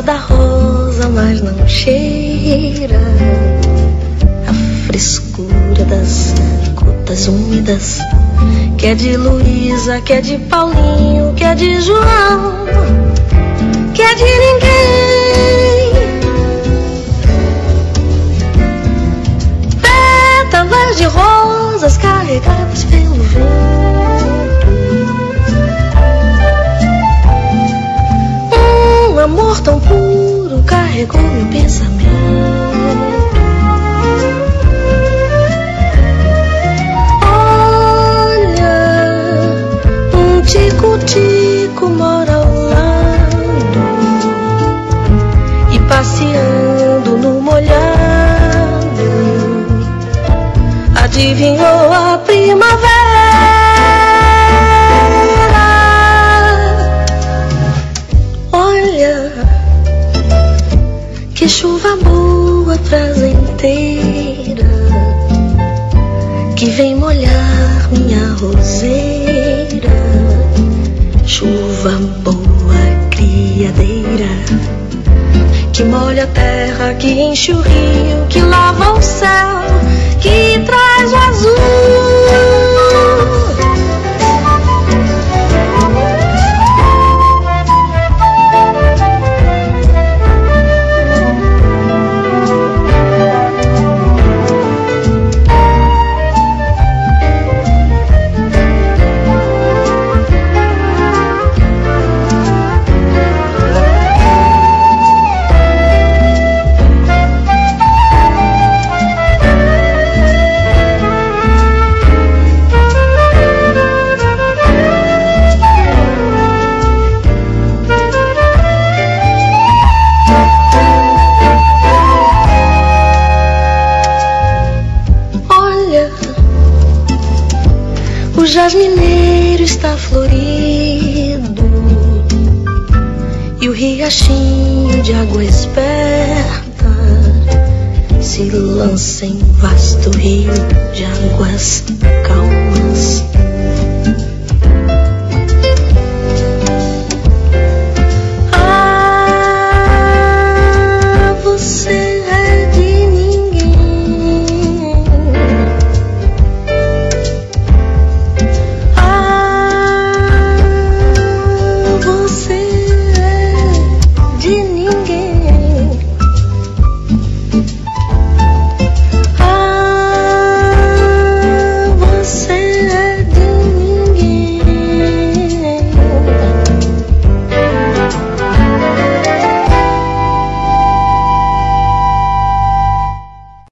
da rosa, mas não cheira a frescura das gotas úmidas, que é de Luísa, que é de Paulinho, que é de João, que é de ninguém. Pétalas de rosas carregadas pelo vento, um amor tão puro carregou meu pensamento. Tico-tico mora ao lado e passeando no molhado adivinhou a primavera. Olha que chuva boa, prazenteira, que vem molhar minha roseira. Chuva boa, criadeira, que molha a terra, que enche o rio, que lava o céu, que traz o azul. O jasmineiro está florido e o riachinho de água esperta se lança em vasto rio de águas calmas.